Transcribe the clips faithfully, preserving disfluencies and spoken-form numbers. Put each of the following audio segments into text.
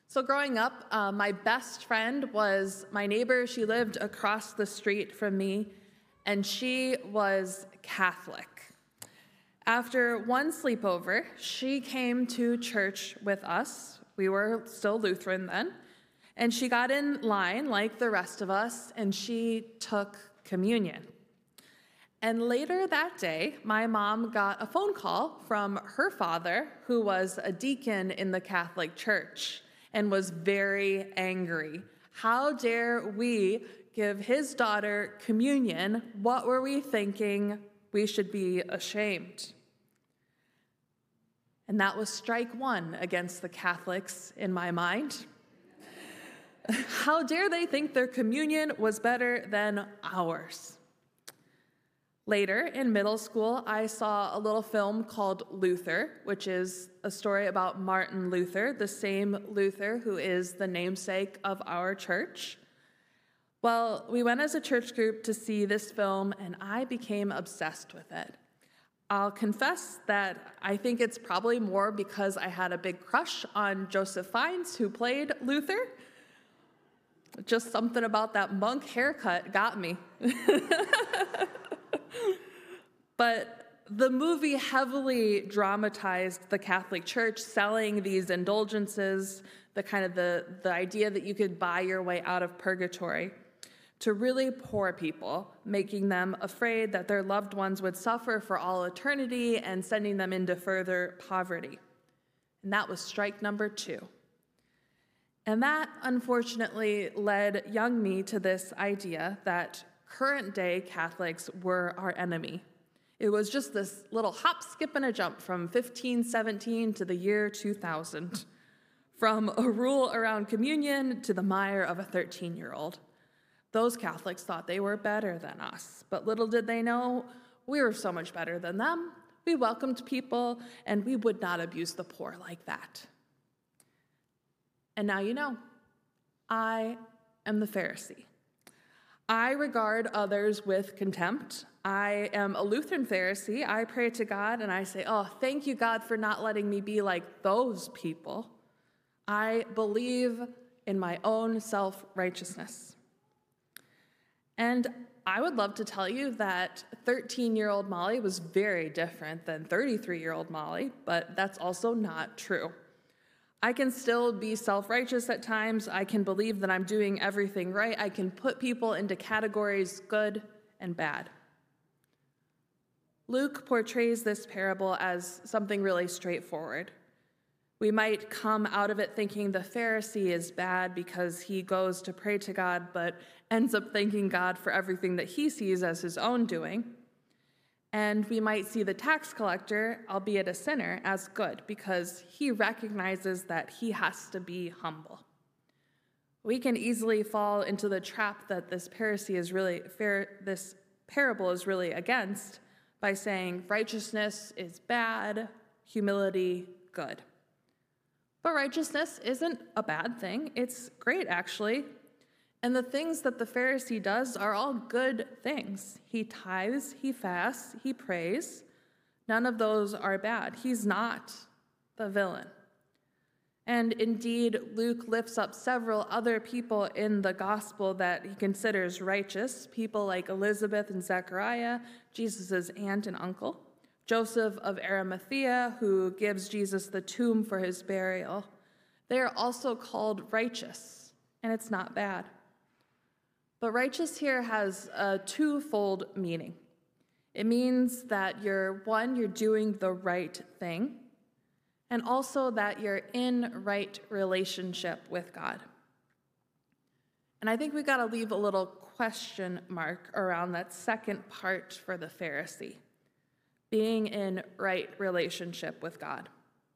So growing up, uh, my best friend was my neighbor. She lived across the street from me, and she was Catholic. After one sleepover, she came to church with us. We were still Lutheran then. And she got in line like the rest of us, and she took communion. And later that day, my mom got a phone call from her father, who was a deacon in the Catholic Church, and was very angry. How dare we give his daughter communion? What were we thinking? We should be ashamed. And that was strike one against the Catholics in my mind. How dare they think their communion was better than ours? Later, in middle school, I saw a little film called Luther, which is a story about Martin Luther, the same Luther who is the namesake of our church. Well, we went as a church group to see this film, and I became obsessed with it. I'll confess that I think it's probably more because I had a big crush on Joseph Fiennes, who played Luther. Just something about that monk haircut got me. But the movie heavily dramatized the Catholic Church, selling these indulgences, the kind of the, the idea that you could buy your way out of purgatory, to really poor people, making them afraid that their loved ones would suffer for all eternity and sending them into further poverty. And that was strike number two. And that, unfortunately, led young me to this idea that current-day Catholics were our enemy. It was just this little hop, skip, and a jump from fifteen seventeen to the year two thousand, from a rule around communion to the mire of a thirteen-year-old. Those Catholics thought they were better than us, but little did they know we were so much better than them. We welcomed people, and we would not abuse the poor like that. And now you know, I am the Pharisee. I regard others with contempt. I am a Lutheran Pharisee. I pray to God and I say, oh, thank you, God, for not letting me be like those people. I believe in my own self-righteousness. And I would love to tell you that thirteen-year-old Molly was very different than thirty-three-year-old Molly, but that's also not true. I can still be self-righteous at times. I can believe that I'm doing everything right. I can put people into categories good and bad. Luke portrays this parable as something really straightforward. We might come out of it thinking the Pharisee is bad because he goes to pray to God, but ends up thanking God for everything that he sees as his own doing. And we might see the tax collector, albeit a sinner, as good because he recognizes that he has to be humble. We can easily fall into the trap that this Pharisee is really fair, this parable is really against by saying righteousness is bad, humility good. But righteousness isn't a bad thing. It's great, actually. And the things that the Pharisee does are all good things. He tithes, he fasts, he prays. None of those are bad. He's not the villain. And indeed, Luke lifts up several other people in the gospel that he considers righteous, people like Elizabeth and Zechariah, Jesus' aunt and uncle, Joseph of Arimathea, who gives Jesus the tomb for his burial. They are also called righteous, and it's not bad. But righteous here has a twofold meaning. It means that you're, one, you're doing the right thing, and also that you're in right relationship with God. And I think we got to leave a little question mark around that second part for the Pharisee, being in right relationship with God.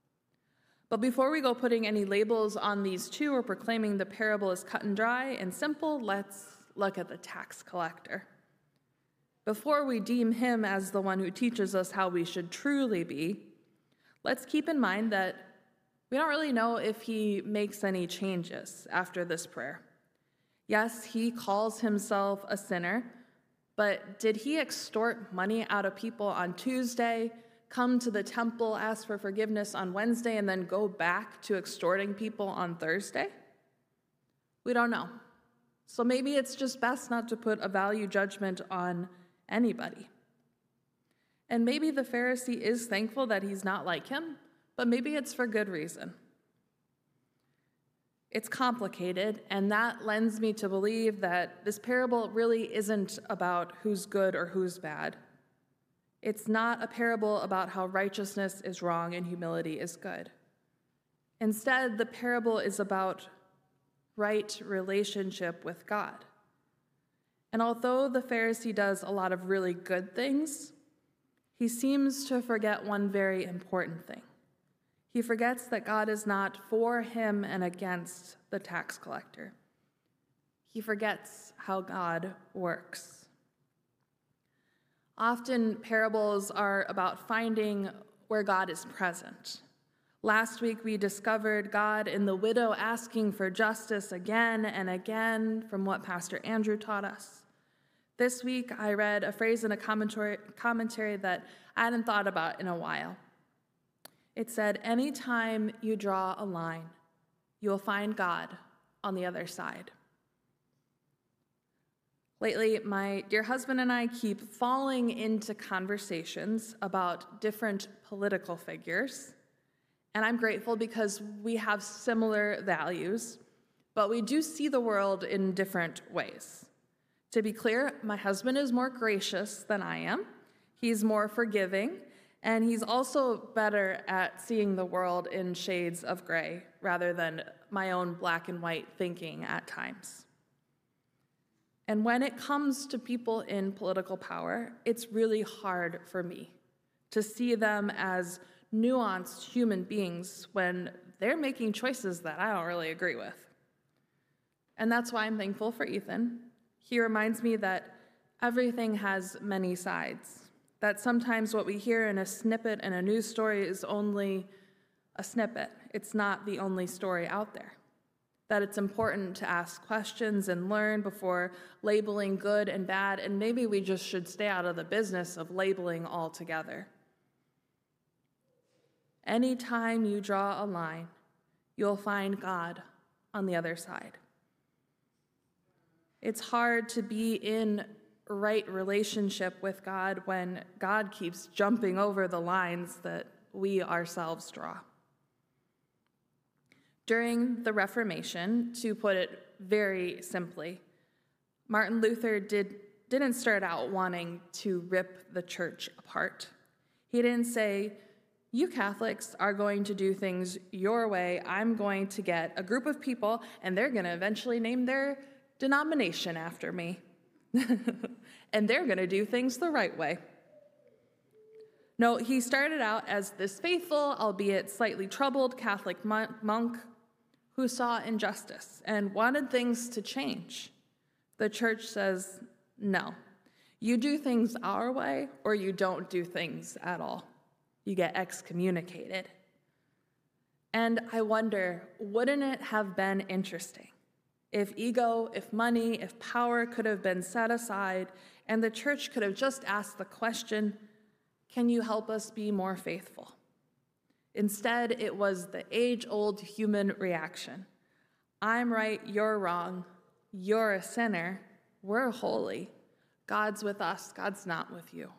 But before we go putting any labels on these two or proclaiming the parable is cut and dry and simple, let's look at the tax collector. Before we deem him as the one who teaches us how we should truly be, let's keep in mind that we don't really know if he makes any changes after this prayer. Yes, he calls himself a sinner, but did he extort money out of people on Tuesday come to the temple, ask for forgiveness on Wednesday, and then go back to extorting people on Thursday? We don't know. So maybe it's just best not to put a value judgment on anybody. And maybe the Pharisee is thankful that he's not like him, but maybe it's for good reason. It's complicated, and that lends me to believe that this parable really isn't about who's good or who's bad. It's not a parable about how righteousness is wrong and humility is good. Instead, the parable is about right relationship with God. And although the Pharisee does a lot of really good things, he seems to forget one very important thing. He forgets that God is not for him and against the tax collector. He forgets how God works. Often parables are about finding where God is present. Last week we discovered God in the widow asking for justice again and again from what Pastor Andrew taught us. This week I read a phrase in a commentary, commentary that I hadn't thought about in a while. It said, anytime you draw a line, you will find God on the other side. Lately, my dear husband and I keep falling into conversations about different political figures, and I'm grateful because we have similar values, but we do see the world in different ways. To be clear, my husband is more gracious than I am. He's more forgiving, and he's also better at seeing the world in shades of gray rather than my own black and white thinking at times. And when it comes to people in political power, it's really hard for me to see them as nuanced human beings when they're making choices that I don't really agree with. And that's why I'm thankful for Ethan. He reminds me that everything has many sides, that sometimes what we hear in a snippet in a news story is only a snippet. It's not the only story out there. That it's important to ask questions and learn before labeling good and bad, and maybe we just should stay out of the business of labeling altogether. Anytime you draw a line, you'll find God on the other side. It's hard to be in right relationship with God when God keeps jumping over the lines that we ourselves draw. During the Reformation, to put it very simply, Martin Luther did, didn't start out wanting to rip the church apart. He didn't say, you Catholics are going to do things your way. I'm going to get a group of people, and they're going to eventually name their denomination after me. And they're going to do things the right way. No, he started out as this faithful, albeit slightly troubled Catholic monk who saw injustice and wanted things to change. The church says, no, you do things our way or you don't do things at all. You get excommunicated. And I wonder, wouldn't it have been interesting if ego, if money, if power could have been set aside and the church could have just asked the question, can you help us be more faithful? Instead, it was the age-old human reaction. I'm right, you're wrong. You're a sinner. We're holy. God's with us. God's not with you.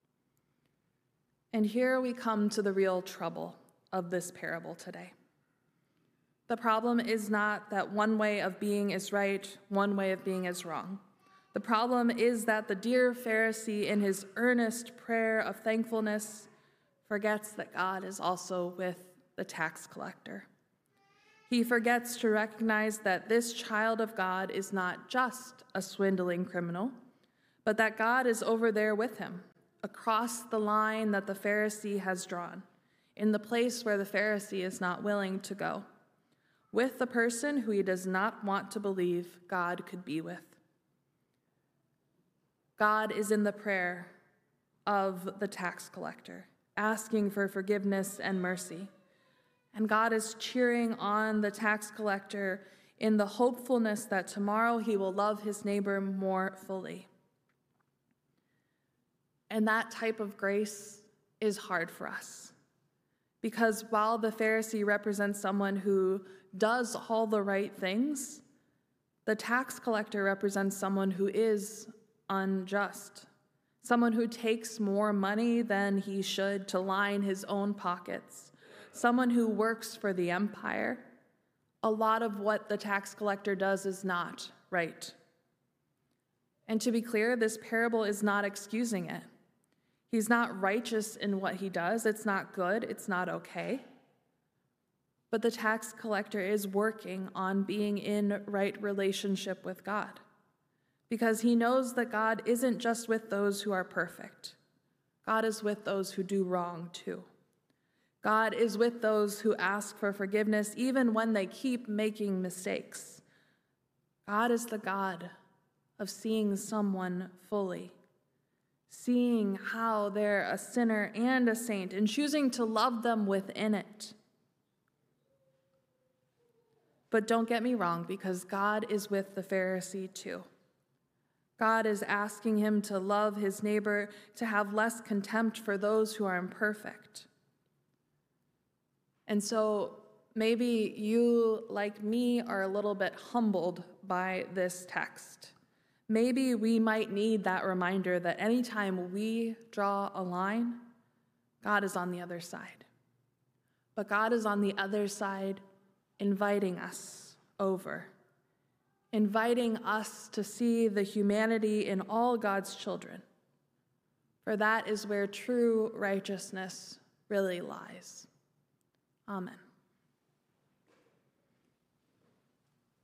And here we come to the real trouble of this parable today. The problem is not that one way of being is right, one way of being is wrong. The problem is that the dear Pharisee, in his earnest prayer of thankfulness, forgets that God is also with the tax collector. He forgets to recognize that this child of God is not just a swindling criminal, but that God is over there with him, across the line that the Pharisee has drawn, in the place where the Pharisee is not willing to go, with the person who he does not want to believe God could be with. God is in the prayer of the tax collector, asking for forgiveness and mercy. And God is cheering on the tax collector in the hopefulness that tomorrow he will love his neighbor more fully. And that type of grace is hard for us. Because while the Pharisee represents someone who does all the right things, the tax collector represents someone who is unjust, someone who takes more money than he should to line his own pockets, someone who works for the empire. A lot of what the tax collector does is not right. And to be clear, this parable is not excusing it. He's not righteous in what he does. It's not good. It's not okay. But the tax collector is working on being in right relationship with God, because he knows that God isn't just with those who are perfect. God is with those who do wrong too. God is with those who ask for forgiveness even when they keep making mistakes. God is the God of seeing someone fully, seeing how they're a sinner and a saint, and choosing to love them within it. But don't get me wrong, because God is with the Pharisee too. God is asking him to love his neighbor, to have less contempt for those who are imperfect. And so maybe you, like me, are a little bit humbled by this text. Maybe we might need that reminder that anytime we draw a line, God is on the other side. But God is on the other side inviting us over, inviting us to see the humanity in all God's children. For that is where true righteousness really lies. Amen.